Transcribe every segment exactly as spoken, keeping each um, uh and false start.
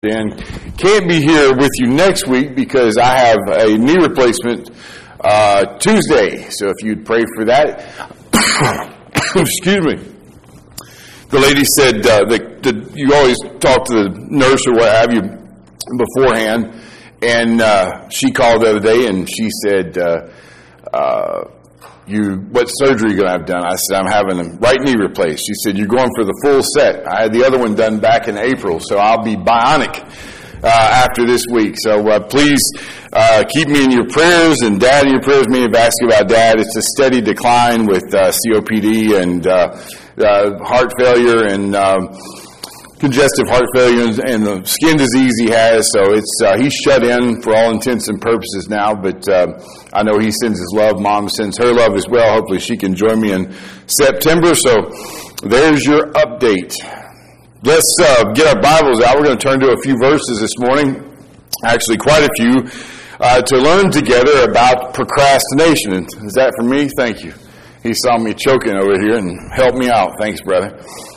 And can't be here with you next week because I have a knee replacement uh, Tuesday. So if you'd pray for that. Excuse me. The lady said uh, that, that you always talk to the nurse or what have you beforehand. And uh, she called the other day and she said, uh, uh, "You, what surgery are you going to have done?" I said, "I'm having a right knee replaced." She said, "You're going for the full set." I had the other one done back in April, so I'll be bionic uh, after this week. So uh, please uh, keep me in your prayers, and Dad in your prayers. Many have asked you about Dad. It's a steady decline with uh, C O P D and uh, uh, heart failure and um, congestive heart failure and, and the skin disease he has. So it's uh, he's shut in for all intents and purposes now, but uh, I know he sends his love. Mom sends her love as well. Hopefully she can join me in September. So there's your update. Let's uh, get our Bibles out. We're going to turn to a few verses this morning, actually quite a few, uh, to learn together about procrastination. And is that for me? Thank you. He saw me choking over here and helped me out. Thanks, brother.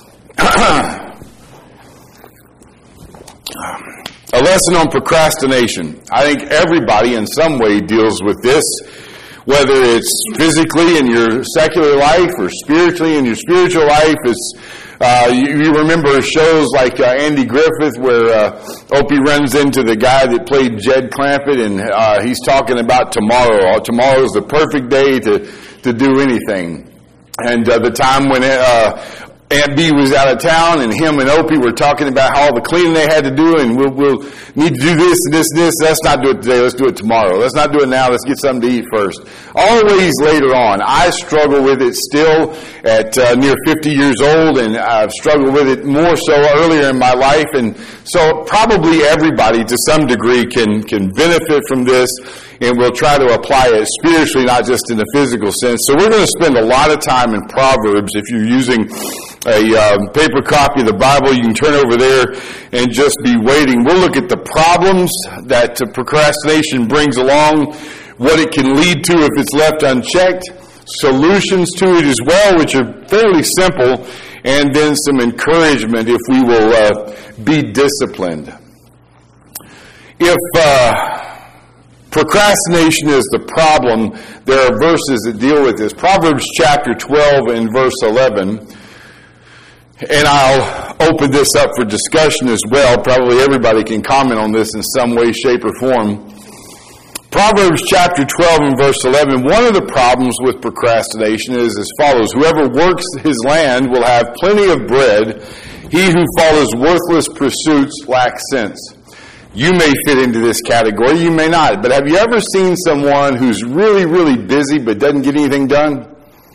A lesson on procrastination. I think everybody in some way deals with this, whether it's physically in your secular life or spiritually in your spiritual life. It's uh, you, you remember shows like uh, Andy Griffith where uh, Opie runs into the guy that played Jed Clampett and uh, he's talking about tomorrow. Tomorrow is the perfect day to, to do anything. And uh, the time when it, uh, Aunt B was out of town, and him and Opie were talking about all the cleaning they had to do, and we'll, we'll need to do this and this and this. Let's not do it today. Let's do it tomorrow. Let's not do it now. Let's get something to eat first. Always later on. I struggle with it still at uh, near fifty years old, and I've struggled with it more so earlier in my life. And so probably everybody to some degree can, can benefit from this, and we'll try to apply it spiritually, not just in the physical sense. So we're going to spend a lot of time in Proverbs. If you're using a um, paper copy of the Bible, you can turn over there and just be waiting. We'll look at the problems that uh, procrastination brings along, what it can lead to if it's left unchecked, solutions to it as well, which are fairly simple, and then some encouragement if we will uh, be disciplined. If uh, procrastination is the problem, there are verses that deal with this. Proverbs chapter twelve and verse eleven. And I'll open this up for discussion as well. Probably everybody can comment on this in some way, shape, or form. Proverbs chapter twelve and verse eleven. One of the problems with procrastination is as follows. Whoever works his land will have plenty of bread. He who follows worthless pursuits lacks sense. You may fit into this category. You may not. But have you ever seen someone who's really, really busy but doesn't get anything done?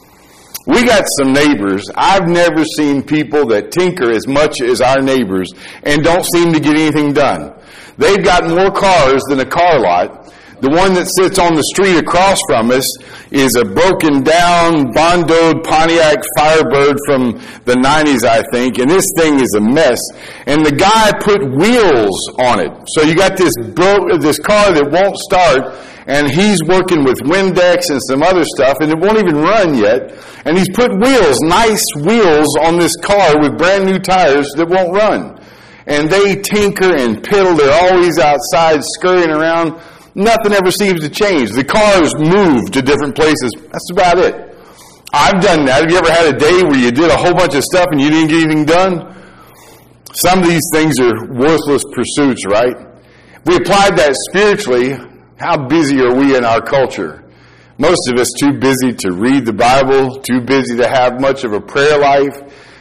We got some neighbors. I've never seen people that tinker as much as our neighbors and don't seem to get anything done. They've got more cars than a car lot. The one that sits on the street across from us is a broken down, bondoed Pontiac Firebird from the nineties, I think, and this thing is a mess. And the guy put wheels on it. So you got this bro- this car that won't start, and he's working with Windex and some other stuff, and it won't even run yet. And he's put wheels, nice wheels on this car with brand new tires that won't run. And they tinker and piddle. They're always outside scurrying around. Nothing ever seems to change. The cars move to different places. That's about it. I've done that. Have you ever had a day where you did a whole bunch of stuff and you didn't get anything done? Some of these things are worthless pursuits, right? If we applied that spiritually, how busy are we in our culture? Most of us too busy to read the Bible, too busy to have much of a prayer life.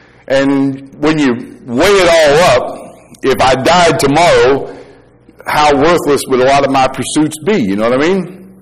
And when you weigh it all up, if I died tomorrow, how worthless would a lot of my pursuits be? You know what I mean?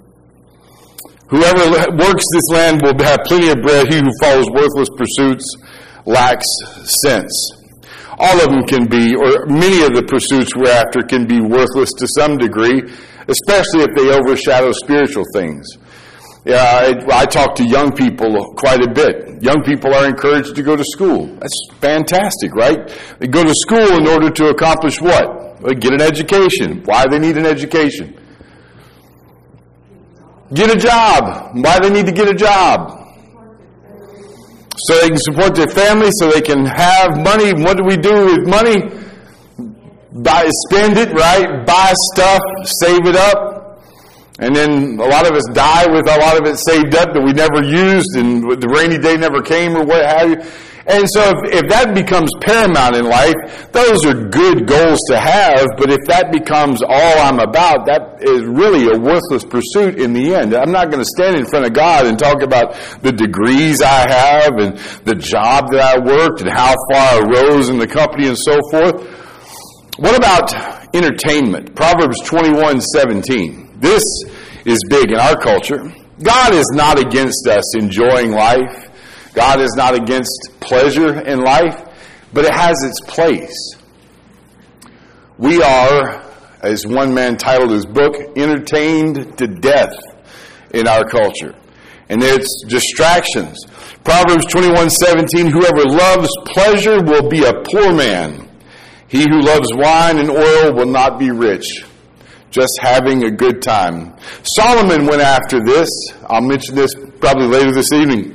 Whoever works this land will have plenty of bread. He who follows worthless pursuits lacks sense. All of them can be, or many of the pursuits we're after can be worthless to some degree, especially if they overshadow spiritual things. Yeah, I, I talk to young people quite a bit. Young people are encouraged to go to school. That's fantastic, right? They go to school in order to accomplish what? Well, get an education. Why do they need an education? Get a job. Why do they need to get a job? So they can support their family, so they can have money. What do we do with money? buy, spend it, right? Buy stuff, save it up. And then a lot of us die with a lot of it saved up that we never used and the rainy day never came or what have you. And so if, if that becomes paramount in life, those are good goals to have, but if that becomes all I'm about, that is really a worthless pursuit in the end. I'm not going to stand in front of God and talk about the degrees I have and the job that I worked and how far I rose in the company and so forth. What about entertainment? Proverbs twenty-one seventeen. This is big in our culture. God is not against us enjoying life. God is not against pleasure in life, but it has its place. We are, as one man titled his book, entertained to death in our culture. And it's distractions. Proverbs twenty-one seventeen, whoever loves pleasure will be a poor man. He who loves wine and oil will not be rich. Just having a good time. Solomon went after this. I'll mention this probably later this evening.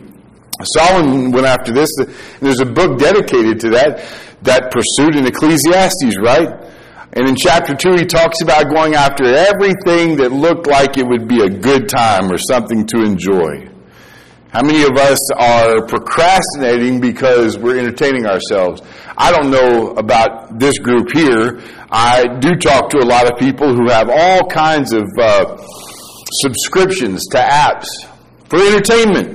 Solomon went after this. There's a book dedicated to that, that pursuit in Ecclesiastes, right? And in chapter two, he talks about going after everything that looked like it would be a good time or something to enjoy. How many of us are procrastinating because we're entertaining ourselves? I don't know about this group here. I do talk to a lot of people who have all kinds of uh, subscriptions to apps for entertainment.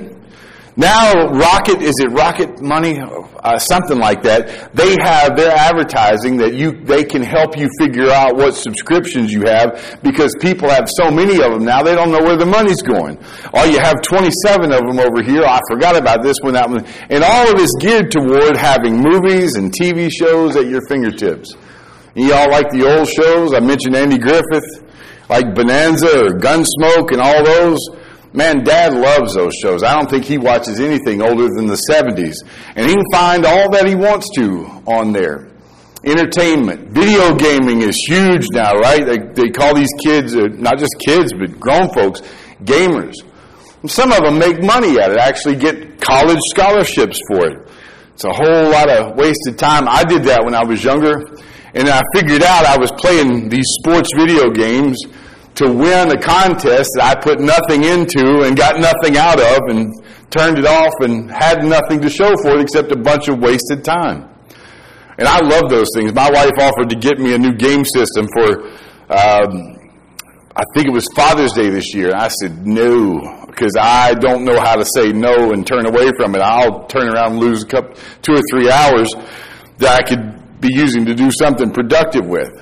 Now, Rocket, is it Rocket Money? Uh, something like that. They have, they're advertising that you, they can help you figure out what subscriptions you have because people have so many of them now, they don't know where the money's going. Oh, you have twenty-seven of them over here. I forgot about this one, that one. And all of it's geared toward having movies and T V shows at your fingertips. And you all like the old shows? I mentioned Andy Griffith, like Bonanza or Gunsmoke and all those. Man, Dad loves those shows. I don't think he watches anything older than the seventies. And he can find all that he wants to on there. Entertainment. Video gaming is huge now, right? They, they call these kids, uh, not just kids, but grown folks, gamers. And some of them make money at it, actually get college scholarships for it. It's a whole lot of wasted time. I did that when I was younger. And I figured out I was playing these sports video games to win a contest that I put nothing into and got nothing out of and turned it off and had nothing to show for it except a bunch of wasted time. And I love those things. My wife offered to get me a new game system for, um, I think it was Father's Day this year. And I said no, because I don't know how to say no and turn away from it. I'll turn around and lose a couple, two or three hours that I could be using to do something productive with.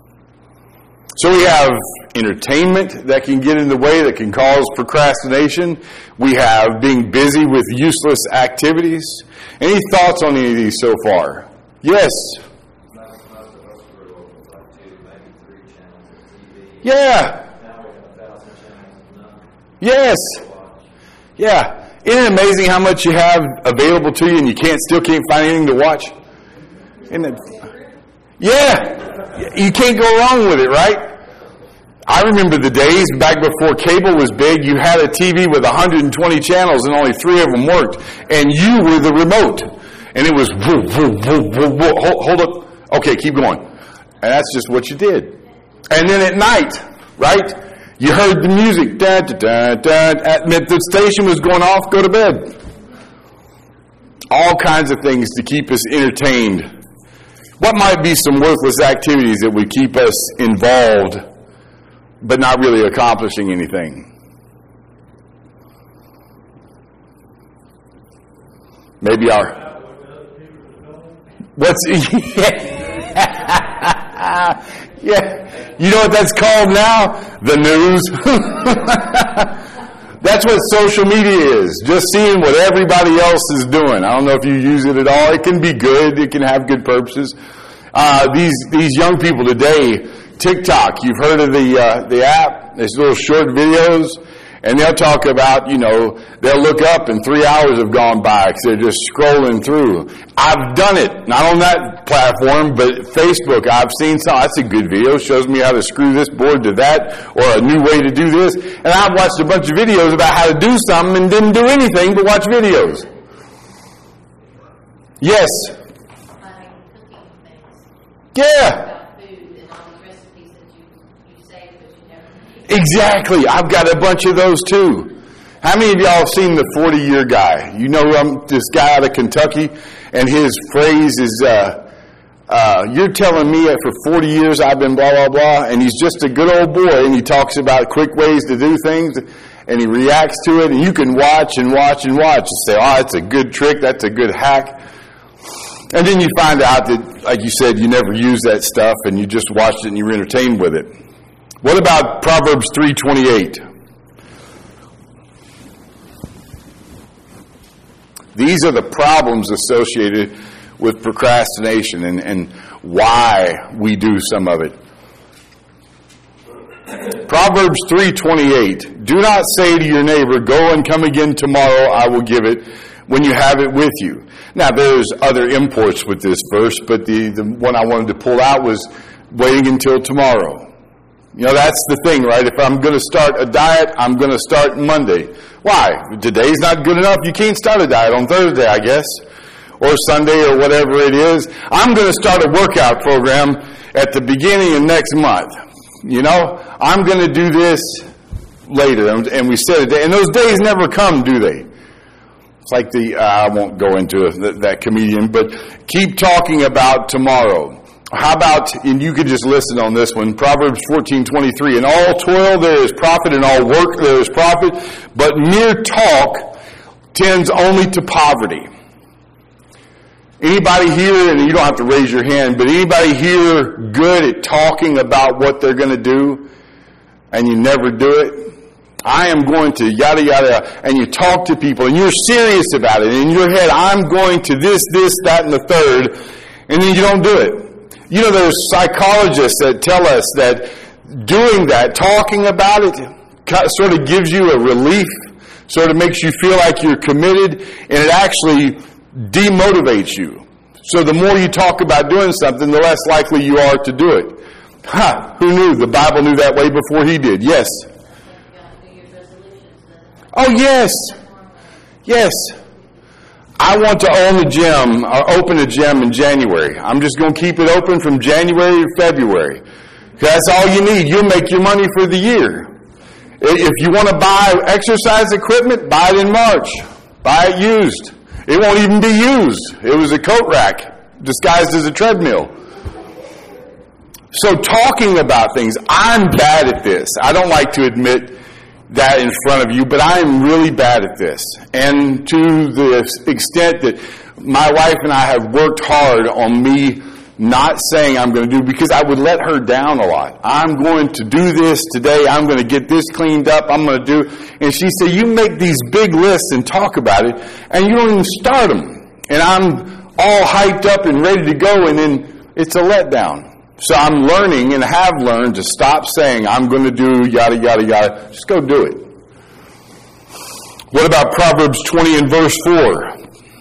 So we have entertainment that can get in the way, that can cause procrastination. We have being busy with useless activities. Any thoughts on any of these so far? Yes? Most, most of us grew up with like two, maybe three channels of T V. Yeah. Now we have a thousand channels of none. Yes. Yeah. Isn't it amazing how much you have available to you and you can't still can't find anything to watch? Isn't it? Yeah. You can't go wrong with it, right? I remember the days back before cable was big, you had a T V with one hundred twenty channels and only three of them worked. And you were the remote. And it was, woo, woo, woo, woo, woo. Hold, hold up. Okay, keep going. And that's just what you did. And then at night, right, you heard the music. Da, da, da, da. At, the station was going off, go to bed. All kinds of things to keep us entertained. What might be some worthless activities that would keep us involved but not really accomplishing anything? Maybe our... What's... Yeah. Yeah. You know what that's called now? The news. That's what social media is. Just seeing what everybody else is doing. I don't know if you use it at all. It can be good. It can have good purposes. Uh, these these young people today, TikTok, you've heard of the uh, the app, these little short videos, and they'll talk about, you know, they'll look up and three hours have gone by because they're just scrolling through. I've done it, not on that platform, but Facebook. I've seen some, that's a good video, shows me how to screw this board to that, or a new way to do this. And I've watched a bunch of videos about how to do something and didn't do anything but watch videos. Yes? Cooking things. Yeah. About food. saved, but you never need. Exactly. I've got a bunch of those too. How many of y'all have seen the forty-year guy? You know um, this guy out of Kentucky, and his phrase is, uh, uh, you're telling me that for forty years I've been blah, blah, blah, and he's just a good old boy, and he talks about quick ways to do things, and he reacts to it, and you can watch and watch and watch and say, oh, that's a good trick, that's a good hack. And then you find out that, like you said, you never use that stuff, and you just watched it and you were entertained with it. What about Proverbs three twenty-eight? These are the problems associated with procrastination and, and why we do some of it. Proverbs three twenty-eight. Do not say to your neighbor, go and come again tomorrow, I will give it, when you have it with you. Now, there's other imports with this verse, but the, the one I wanted to pull out was waiting until tomorrow. You know, that's the thing, right? If I'm going to start a diet, I'm going to start Monday. Why? Today's not good enough. You can't start a diet on Thursday, I guess, or Sunday or whatever it is. I'm going to start a workout program at the beginning of next month. You know, I'm going to do this later. And we said it, and those days never come, do they? It's like the, uh, I won't go into it, that comedian, but keep talking about tomorrow. How about, and you could just listen on this one, Proverbs fourteen twenty-three. In all toil there is profit, in all work there is profit, but mere talk tends only to poverty. Anybody here, and you don't have to raise your hand, but anybody here good at talking about what they're going to do, and you never do it? I am going to yada yada, and you talk to people, and you're serious about it. In your head, I'm going to this, this, that, and the third, and then you don't do it. You know, there's psychologists that tell us that doing that, talking about it, sort of gives you a relief, sort of makes you feel like you're committed, and it actually demotivates you. So the more you talk about doing something, the less likely you are to do it. Ha! Who knew? The Bible knew that way before he did. Yes? Oh, yes. Yes. I want to own a gym, or open a gym in January. I'm just going to keep it open from January to February. That's all you need. You'll make your money for the year. If you want to buy exercise equipment, buy it in March. Buy it used. It won't even be used. It was a coat rack disguised as a treadmill. So talking about things, I'm bad at this. I don't like to admit that in front of you, but I am really bad at this. And to the extent that my wife and I have worked hard on me not saying I'm going to do, because I would let her down a lot. I'm going to do this today. I'm going to get this cleaned up. I'm going to do, and she said, you make these big lists and talk about it, and you don't even start them. And I'm all hyped up and ready to go, and then it's a letdown. So I'm learning and have learned to stop saying, I'm going to do yada, yada, yada. Just go do it. What about Proverbs twenty and verse four?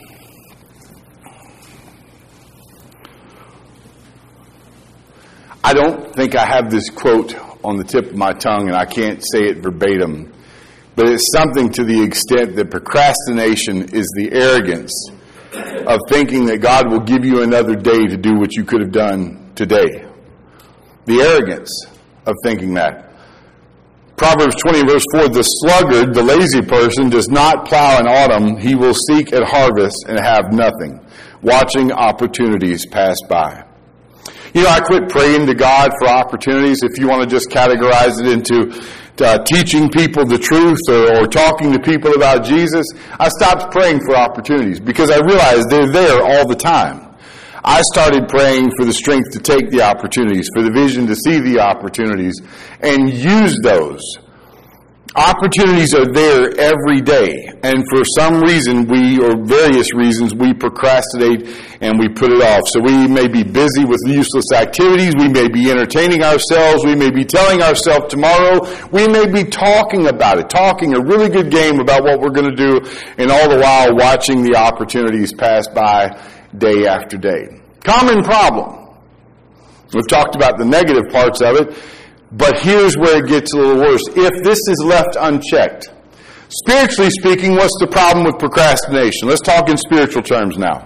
I don't think I have this quote on the tip of my tongue, and I can't say it verbatim. But it's something to the extent that procrastination is the arrogance of thinking that God will give you another day to do what you could have done today. The arrogance of thinking that. Proverbs twenty verse four, the sluggard, the lazy person, does not plow in autumn. He will seek at harvest and have nothing, watching opportunities pass by. You know, I quit praying to God for opportunities. If you want to just categorize it into uh, teaching people the truth or, or talking to people about Jesus, I stopped praying for opportunities because I realized they're there all the time. I started praying for the strength to take the opportunities, for the vision to see the opportunities, and use those. Opportunities are there every day, and for some reason, we, or various reasons, we procrastinate and we put it off. So we may be busy with useless activities, we may be entertaining ourselves, we may be telling ourselves tomorrow, we may be talking about it, talking a really good game about what we're going to do, and all the while watching the opportunities pass by day after day. Common problem. We've talked about the negative parts of it, but here's where it gets a little worse. If this is left unchecked, spiritually speaking, what's the problem with procrastination? Let's talk in spiritual terms now.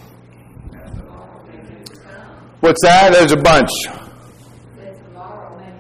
What's that? There's a bunch.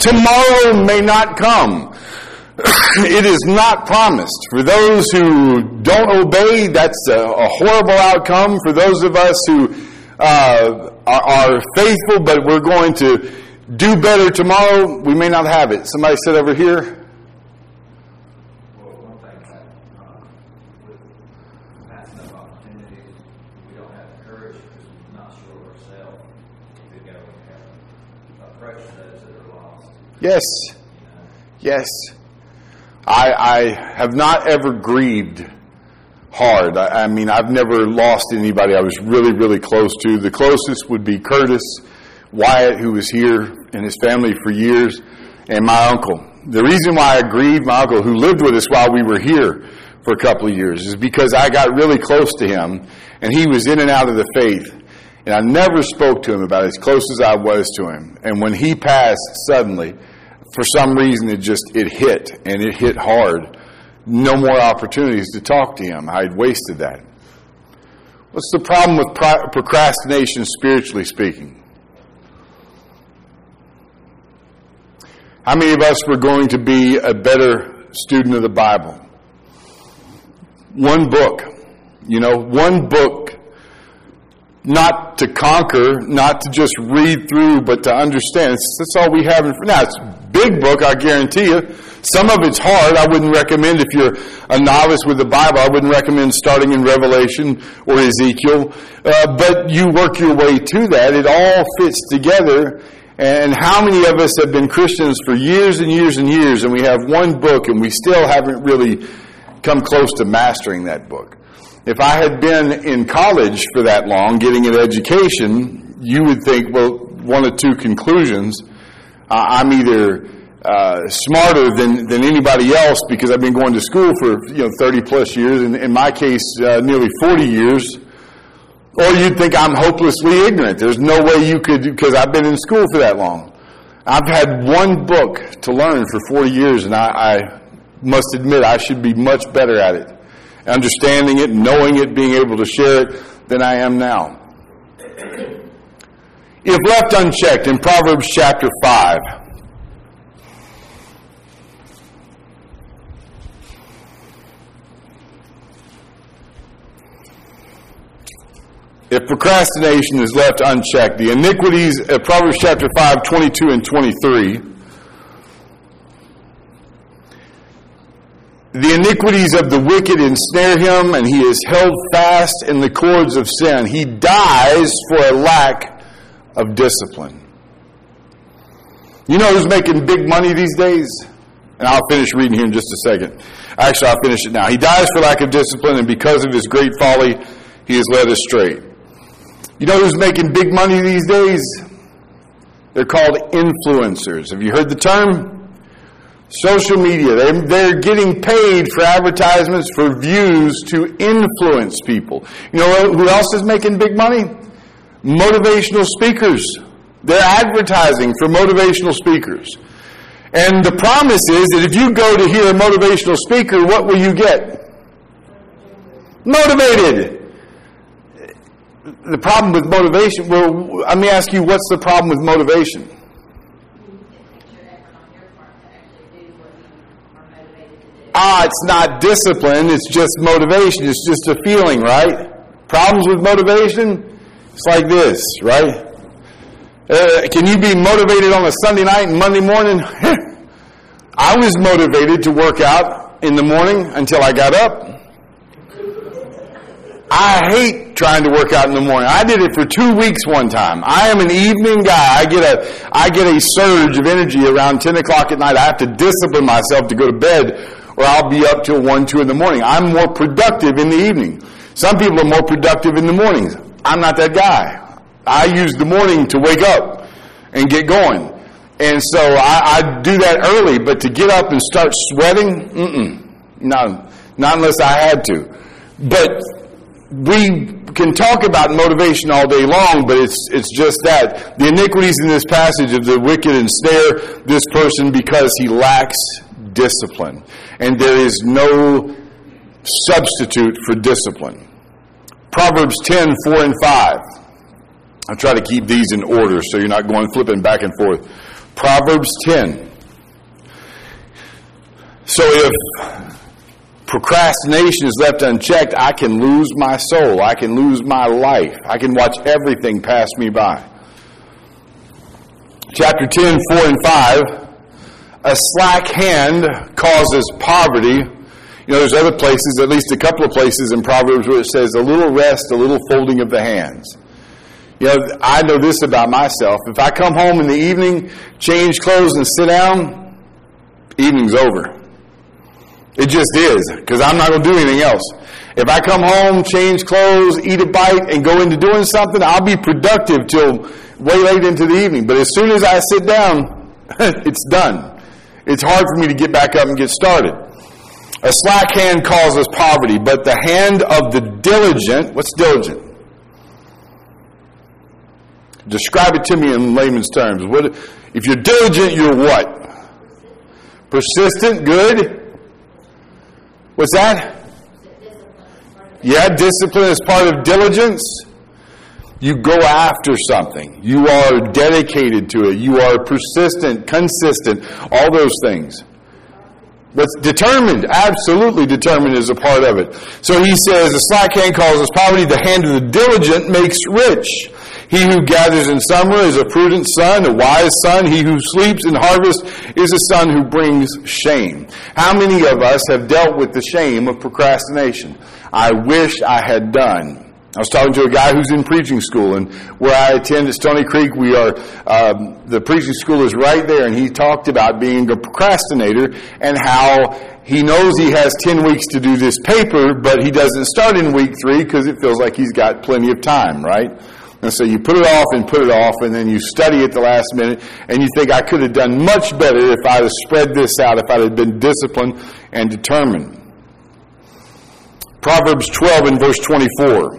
Tomorrow may not come. It is not promised. For those who don't obey, that's a, a horrible outcome. For those of us who uh, are, are faithful, but we're going to do better tomorrow, we may not have it. Somebody said over here. Well, one thing that, uh, with passing up opportunities, we don't have the courage because we're not sure ourselves if we go and have approach those that are lost. Yes. You know? Yes. I, I have not ever grieved hard. I, I mean, I've never lost anybody I was really, really close to. The closest would be Curtis Wyatt, who was here, and his family for years, and my uncle. The reason why I grieved my uncle, who lived with us while we were here for a couple of years, is because I got really close to him, and he was in and out of the faith. And I never spoke to him about it, as close as I was to him. And when he passed suddenly, for some reason, it just, it hit, and it hit hard. No more opportunities to talk to him. I had wasted that. What's the problem with pro- procrastination, spiritually speaking? How many of us were going to be a better student of the Bible? One book. You know, one book. Not to conquer, not to just read through, but to understand. That's all we have. In, now, it's a big book, I guarantee you. Some of it's hard. I wouldn't recommend, if you're a novice with the Bible, I wouldn't recommend starting in Revelation or Ezekiel. Uh, but you work your way to that. It all fits together. And how many of us have been Christians for years and years and years, and we have one book, and we still haven't really come close to mastering that book? If I had been in college for that long, getting an education, you would think, well, one of two conclusions. Uh, I'm either uh, smarter than, than anybody else because I've been going to school for you know thirty plus years, and in my case, uh, nearly forty years. Or you'd think I'm hopelessly ignorant. There's no way you could, because I've been in school for that long. I've had one book to learn for forty years, and I, I must admit I should be much better at it. Understanding it, knowing it, being able to share it, than I am now. If left unchecked, in Proverbs chapter five, if procrastination is left unchecked, the iniquities of Proverbs chapter five, twenty-two and twenty-three, the iniquities of the wicked ensnare him, and he is held fast in the cords of sin. He dies for a lack of discipline. You know who's making big money these days? And I'll finish reading here in just a second. Actually, I'll finish it now. He dies for lack of discipline, and because of his great folly, he is led astray. You know who's making big money these days? They're called influencers. Have you heard the term? Social media. They're, they're getting paid for advertisements, for views, to influence people. You know who else is making big money? Motivational speakers. They're advertising for motivational speakers. And the promise is that if you go to hear a motivational speaker, what will you get? Motivated. The problem with motivation, well, let me ask you, what's the problem with motivation? Ah, it's not discipline, it's just motivation, it's just a feeling, right? Problems with motivation? It's like this, right? Uh, can you be motivated on a Sunday night and Monday morning? I was motivated to work out in the morning until I got up. I hate trying to work out in the morning. I did it for two weeks one time. I am an evening guy. I get a, I get a surge of energy around ten o'clock at night. I have to discipline myself to go to bed, or I'll be up till one, two in the morning. I'm more productive in the evening. Some people are more productive in the mornings. I'm not that guy. I use the morning to wake up and get going. And so I, I do that early, but to get up and start sweating, mm-mm, no, not unless I had to. But we can talk about motivation all day long, but it's it's just that. The iniquities in this passage of the wicked ensnare this person because he lacks discipline. And there is no substitute for discipline. Proverbs ten, four and five. I'll try to keep these in order so you're not going flipping back and forth. Proverbs ten. So if procrastination is left unchecked, I can lose my soul. I can lose my life. I can watch everything pass me by. Chapter ten, four and five. A slack hand causes poverty. You know, there's other places, at least a couple of places in Proverbs where it says, a little rest, a little folding of the hands. You know, I know this about myself. If I come home in the evening, change clothes and sit down, evening's over. It just is, because I'm not going to do anything else. If I come home, change clothes, eat a bite, and go into doing something, I'll be productive till way late into the evening. But as soon as I sit down, it's done. It's hard for me to get back up and get started. A slack hand causes poverty, but the hand of the diligent, what's diligent? Describe it to me in layman's terms. What, if you're diligent, you're what? Persistent, good. What's that? Yeah, discipline is part of diligence. You go after something. You are dedicated to it. You are persistent, consistent, all those things. What's determined, absolutely determined is a part of it. So he says, the slack hand causes poverty, the hand of the diligent makes rich. He who gathers in summer is a prudent son, a wise son. He who sleeps in harvest is a son who brings shame. How many of us have dealt with the shame of procrastination? I wish I had done. I was talking to a guy who's in preaching school, and where I attend at Stony Creek, we are, um, the preaching school is right there, and he talked about being a procrastinator and how he knows he has ten weeks to do this paper, but he doesn't start in week three because it feels like he's got plenty of time, right? And so you put it off and put it off, and then you study at the last minute, and you think, I could have done much better if I'd have spread this out, if I'd have been disciplined and determined. Proverbs twelve and verse twenty-four.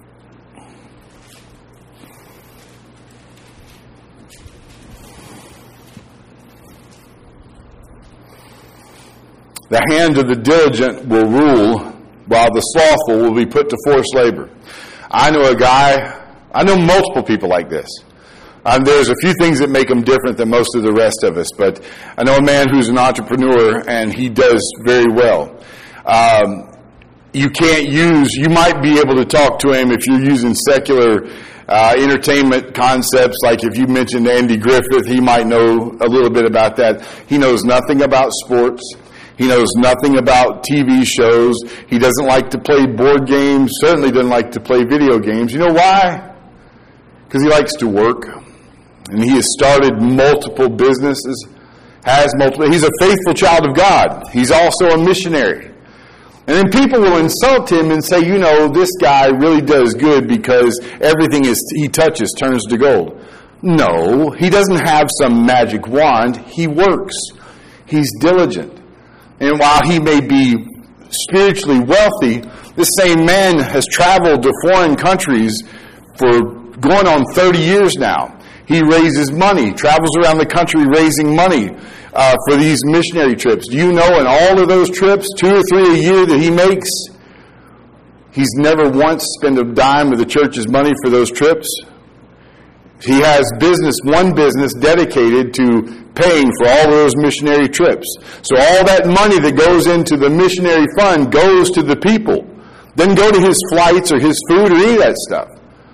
The hand of the diligent will rule, while the slothful will be put to forced labor. I know a guy, I know multiple people like this. Um, there's a few things that make them different than most of the rest of us, but I know a man who's an entrepreneur, and he does very well. Um, you can't use, you might be able to talk to him if you're using secular uh, entertainment concepts, like if you mentioned Andy Griffith, he might know a little bit about that. He knows nothing about sports. He knows nothing about T V shows. He doesn't like to play board games, certainly doesn't like to play video games. You know why? Because he likes to work. And he has started multiple businesses, has multiple, he's a faithful child of God. He's also a missionary. And then people will insult him and say, you know, this guy really does good because everything is he touches turns to gold. No, he doesn't have some magic wand. He works. He's diligent. And while he may be spiritually wealthy, this same man has traveled to foreign countries for going on thirty years now. He raises money, travels around the country raising money uh, for these missionary trips. Do you know in all of those trips, two or three a year that he makes, he's never once spent a dime of the church's money for those trips? He has business, one business dedicated to paying for all of those missionary trips. So all that money that goes into the missionary fund goes to the people. Doesn't go to his flights or his food or any of that stuff.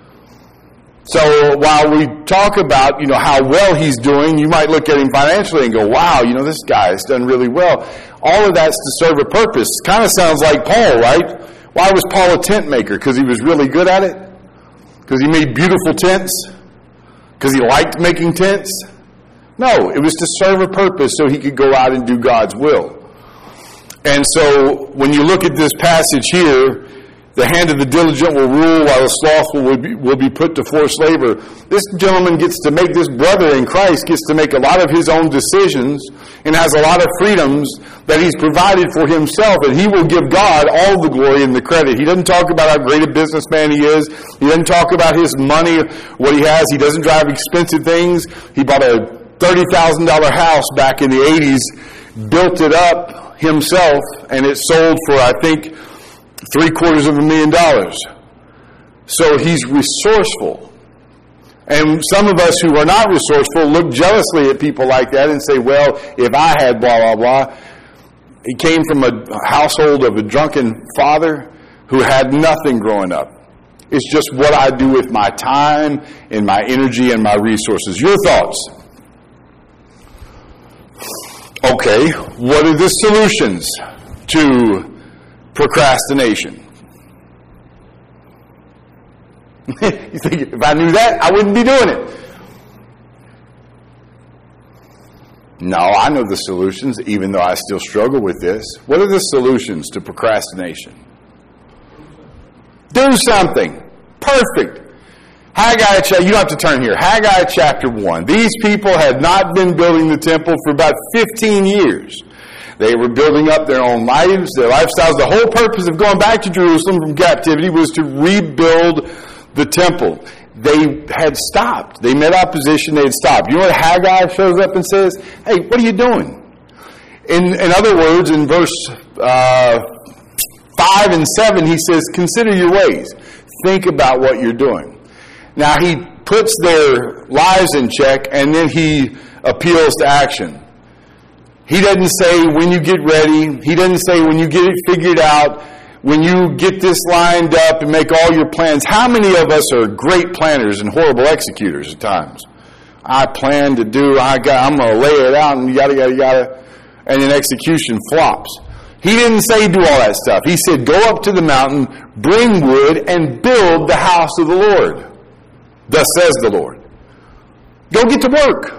So while we talk about, you know, how well he's doing, you might look at him financially and go, wow, you know, this guy has done really well. All of that's to serve a purpose. Kind of sounds like Paul, right? Why was Paul a tent maker? Because he was really good at it? Because he made beautiful tents? Because he liked making tents? No, it was to serve a purpose so he could go out and do God's will. And so when you look at this passage here, the hand of the diligent will rule while the slothful will be, will be put to forced labor. This gentleman gets to make, this brother in Christ gets to make a lot of his own decisions and has a lot of freedoms that he's provided for himself, and he will give God all the glory and the credit. He doesn't talk about how great a businessman he is. He doesn't talk about his money, what he has. He doesn't drive expensive things. He bought a thirty thousand dollars house back in the eighties, built it up himself, and it sold for, I think, three quarters of a million dollars. So he's resourceful. And some of us who are not resourceful look jealously at people like that and say, well, if I had blah, blah, blah. He came from a household of a drunken father who had nothing growing up. It's just what I do with my time and my energy and my resources. Your thoughts? Okay, what are the solutions to procrastination? You think, if I knew that, I wouldn't be doing it. No, I know the solutions, even though I still struggle with this. What are the solutions to procrastination? Do something. Perfect. Haggai, you don't have to turn here. Haggai chapter one. These people had not been building the temple for about fifteen years. They were building up their own lives, their lifestyles. The whole purpose of going back to Jerusalem from captivity was to rebuild the temple. They had stopped. They met opposition. They had stopped. You know what Haggai shows up and says? Hey, what are you doing? In, in other words, in verse uh, five and seven, he says, consider your ways. Think about what you're doing. Now, he puts their lives in check, and then he appeals to action. He doesn't say when you get ready. He doesn't say when you get it figured out, when you get this lined up and make all your plans. How many of us are great planners and horrible executors at times? I plan to do, I got, I'm going to lay it out and yada, yada, yada, and then execution flops. He didn't say do all that stuff. He said go up to the mountain, bring wood, and build the house of the Lord. Thus says the Lord. Go get to work.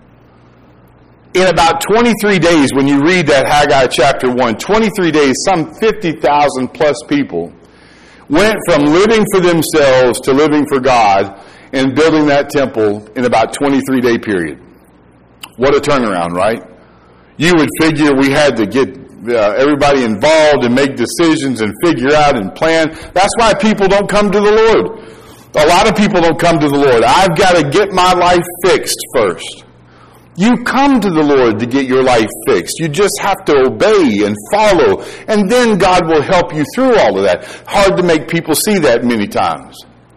In about twenty-three days, when you read that Haggai chapter one, twenty-three days, some fifty thousand plus people went from living for themselves to living for God and building that temple in about twenty-three day period. What a turnaround, right? You would figure we had to get uh, everybody involved and make decisions and figure out and plan. That's why people don't come to the Lord. A lot of people don't come to the Lord. I've got to get my life fixed first. You come to the Lord to get your life fixed. You just have to obey and follow, and then God will help you through all of that. Hard to make people see that many times.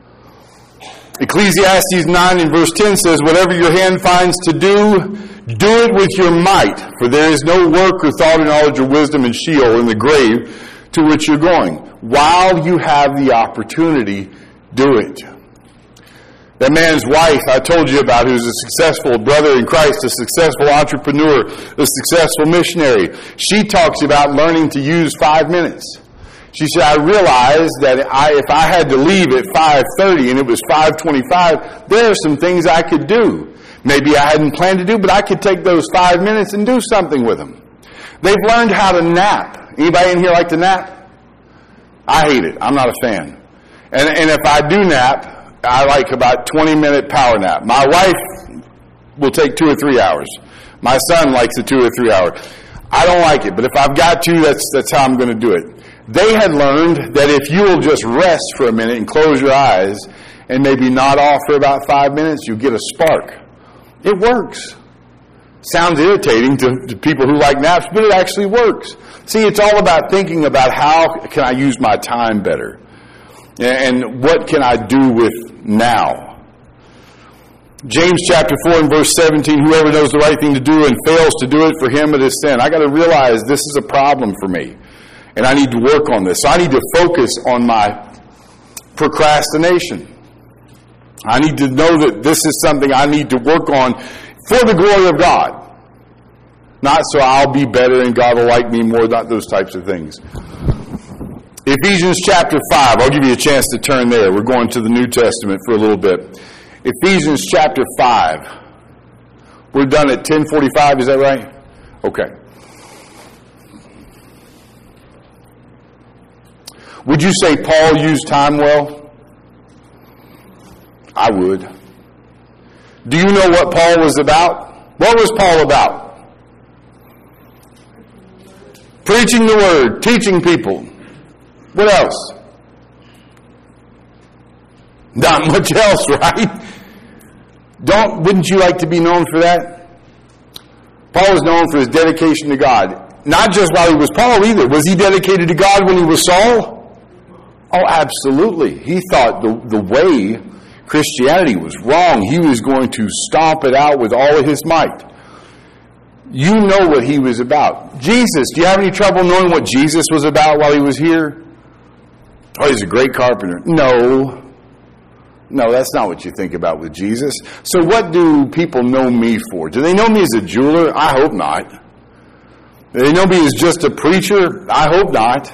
Ecclesiastes nine and verse ten says, whatever your hand finds to do, do it with your might, for there is no work or thought or knowledge or wisdom in Sheol, in the grave to which you're going. While you have the opportunity, do it. That man's wife I told you about, who's a successful brother in Christ, a successful entrepreneur, a successful missionary, she talks about learning to use five minutes. She said, I realized that I, if I had to leave at five thirty and it was five twenty-five, there are some things I could do. Maybe I hadn't planned to do, but I could take those five minutes and do something with them. They've learned how to nap. Anybody in here like to nap? I hate it. I'm not a fan. And, and if I do nap, I like about twenty minute power nap. My wife will take two or three hours. My son likes a two or three hour. I don't like it, but if I've got to, that's that's how I'm going to do it. They had learned that if you will just rest for a minute and close your eyes and maybe nod off for about five minutes, you get a spark. It works. Sounds irritating to, to people who like naps, but it actually works. See, it's all about thinking about how can I use my time better. And what can I do with now? James chapter four and verse seventeen, whoever knows the right thing to do and fails to do it, for him it is sin. I got to realize this is a problem for me. And I need to work on this. So I need to focus on my procrastination. I need to know that this is something I need to work on for the glory of God. Not so I'll be better and God will like me more, not those types of things. Ephesians chapter five. I'll give you a chance to turn there. We're going to the New Testament for a little bit. Ephesians chapter five. We're done at ten forty-five, is that right? Okay. Would you say Paul used time well? I would. Do you know what Paul was about? What was Paul about? Preaching the word, teaching people. What else? Not much else, right? Don't, wouldn't you like to be known for that? Paul was known for his dedication to God. Not just while he was Paul either. Was he dedicated to God when he was Saul? Oh, absolutely. He thought the, the way Christianity was wrong. He was going to stomp it out with all of his might. You know what he was about. Jesus, do you have any trouble knowing what Jesus was about while he was here? Oh, he's a great carpenter. No. No, that's not what you think about with Jesus. So what do people know me for? Do they know me as a jeweler? I hope not. Do they know me as just a preacher? I hope not.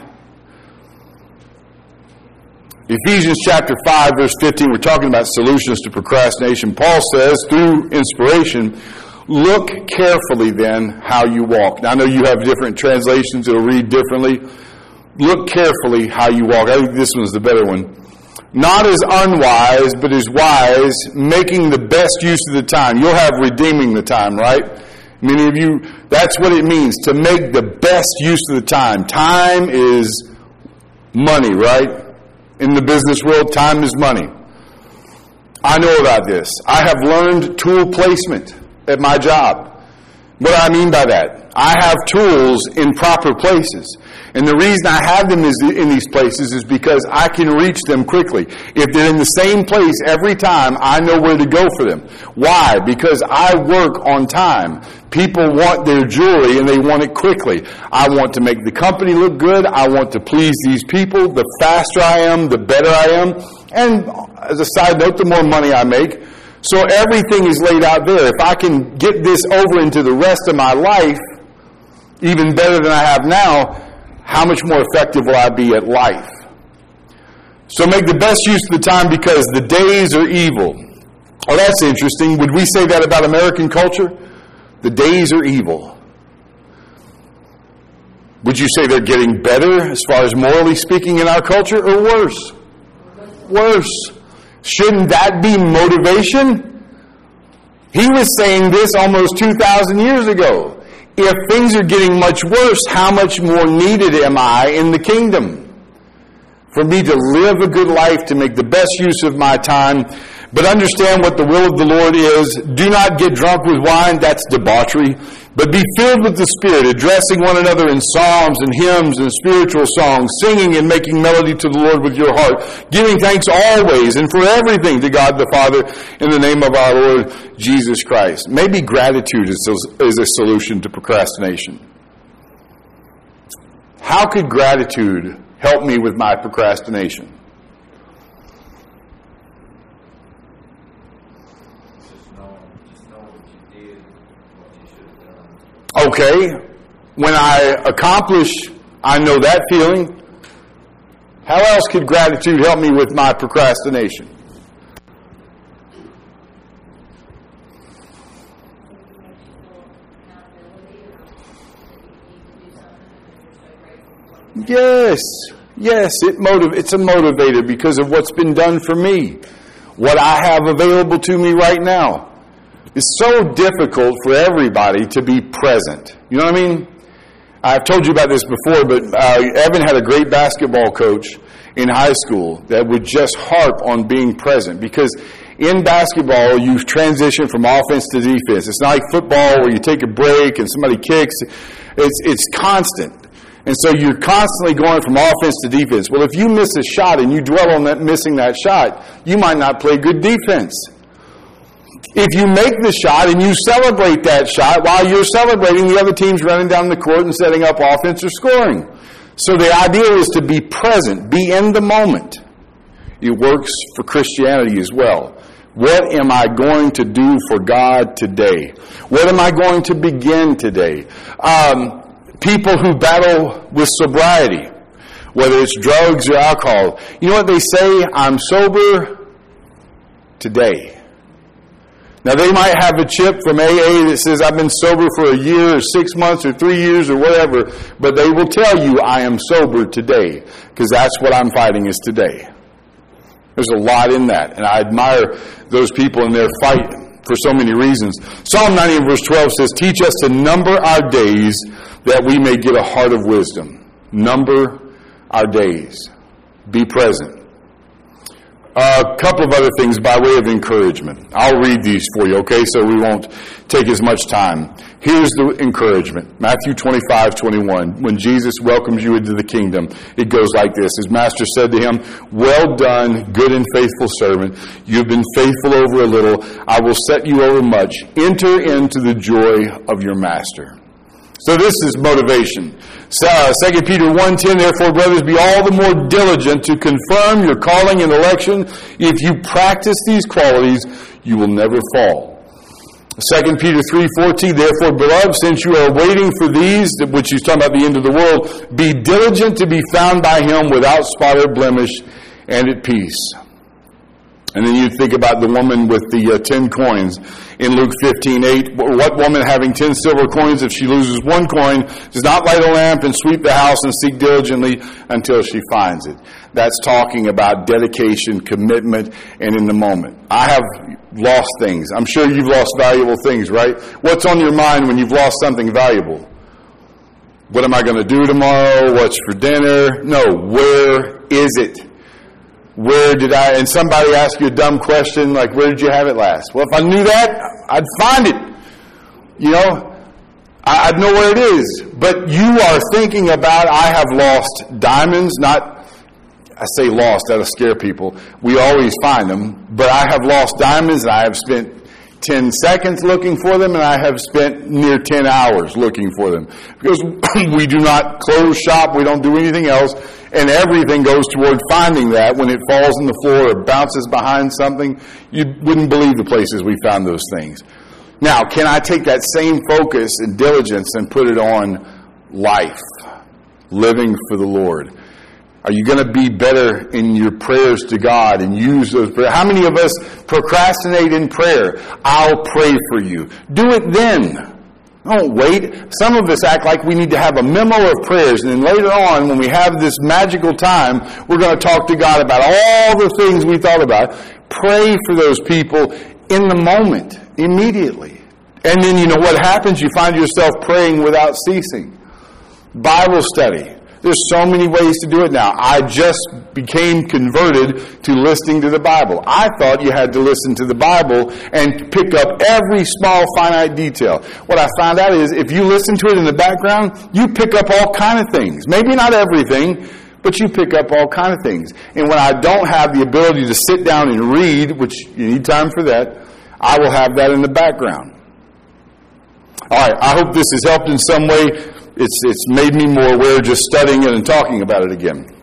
Ephesians chapter five, verse fifteen, we're talking about solutions to procrastination. Paul says, through inspiration, look carefully then how you walk. Now, I know you have different translations. It'll read differently. Look carefully how you walk. I think this one's the better one. Not as unwise, but as wise, making the best use of the time. You'll have redeeming the time, right? Many of you, that's what it means, to make the best use of the time. Time is money, right? In the business world, time is money. I know about this. I have learned tool placement at my job. What do I mean by that? I have tools in proper places. And the reason I have them is in these places is because I can reach them quickly. If they're in the same place every time, I know where to go for them. Why? Because I work on time. People want their jewelry and they want it quickly. I want to make the company look good. I want to please these people. The faster I am, the better I am. And as a side note, the more money I make. So everything is laid out there. If I can get this over into the rest of my life, even better than I have now, how much more effective will I be at life? So make the best use of the time because the days are evil. Oh, that's interesting. Would we say that about American culture? The days are evil. Would you say they're getting better as far as morally speaking in our culture, or worse? Worse. Shouldn't that be motivation? He was saying this almost two thousand years ago. If things are getting much worse, how much more needed am I in the kingdom? For me to live a good life, to make the best use of my time, but understand what the will of the Lord is. Do not get drunk with wine, that's debauchery, but be filled with the Spirit, addressing one another in psalms and hymns and spiritual songs, singing and making melody to the Lord with your heart, giving thanks always and for everything to God the Father in the name of our Lord Jesus Christ. Maybe gratitude is a solution to procrastination. How could gratitude help me with my procrastination? Okay, when I accomplish, I know that feeling. How else could gratitude help me with my procrastination? Yes, yes, it motiv- it's a motivator because of what's been done for me, what I have available to me right now. It's so difficult for everybody to be present. You know what I mean? I've told you about this before, but uh, Evan had a great basketball coach in high school that would just harp on being present, because in basketball, you transition from offense to defense. It's not like football where you take a break and somebody kicks. It's, it's constant. And so you're constantly going from offense to defense. Well, if you miss a shot and you dwell on that missing that shot, you might not play good defense. If you make the shot and you celebrate that shot, while you're celebrating, the other team's running down the court and setting up offense or scoring. So the idea is to be present, be in the moment. It works for Christianity as well. What am I going to do for God today? What am I going to begin today? Um, people who battle with sobriety, whether it's drugs or alcohol, you know what they say? I'm sober today. Now, they might have a chip from A A that says, I've been sober for a year or six months or three years or whatever, but they will tell you, I am sober today, because that's what I'm fighting is today. There's a lot in that, and I admire those people in their fight for so many reasons. Psalm ninety verse twelve says, teach us to number our days that we may get a heart of wisdom. Number our days. Be present. A couple of other things by way of encouragement. I'll read these for you, okay, so we won't take as much time. Here's the encouragement. Matthew twenty-five twenty-one. When Jesus welcomes you into the kingdom, it goes like this. His master said to him, "Well done, good and faithful servant. You've been faithful over a little. I will set you over much. Enter into the joy of your master." So this is motivation. So, uh, Second Peter one ten, therefore, brothers, be all the more diligent to confirm your calling and election. If you practice these qualities, you will never fall. Second Peter three fourteen, therefore, beloved, since you are waiting for these, which he's talking about the end of the world, be diligent to be found by him without spot or blemish and at peace. And then you think about the woman with the uh, ten coins in Luke fifteen eight. What woman having ten silver coins, if she loses one coin, does not light a lamp and sweep the house and seek diligently until she finds it? That's talking about dedication, commitment, and in the moment. I have lost things. I'm sure you've lost valuable things, right? What's on your mind when you've lost something valuable? What am I going to do tomorrow? What's for dinner? No, where is it? Where did I, and somebody asked you a dumb question, like, where did you have it last? Well, if I knew that, I'd find it. You know, I'd know where it is. But you are thinking about, I have lost diamonds, not, I say lost, that'll scare people. We always find them. But I have lost diamonds, and I have spent ten seconds looking for them, and I have spent near ten hours looking for them. Because we do not close shop, we don't do anything else. And everything goes toward finding that. When it falls on the floor or bounces behind something, you wouldn't believe the places we found those things. Now, can I take that same focus and diligence and put it on life, living for the Lord? Are you going to be better in your prayers to God and use those prayers? How many of us procrastinate in prayer? I'll pray for you. Do it then. Don't wait. Some of us act like we need to have a memo of prayers, and then later on, when we have this magical time, we're going to talk to God about all the things we thought about. Pray for those people in the moment, immediately. And then you know what happens? You find yourself praying without ceasing. Bible study. There's so many ways to do it now. I just became converted to listening to the Bible. I thought you had to listen to the Bible and pick up every small finite detail. What I found out is if you listen to it in the background, you pick up all kind of things. Maybe not everything, but you pick up all kind of things. And when I don't have the ability to sit down and read, which you need time for that, I will have that in the background. All right, I hope this has helped in some way. It's it's made me more aware just studying it and talking about it again.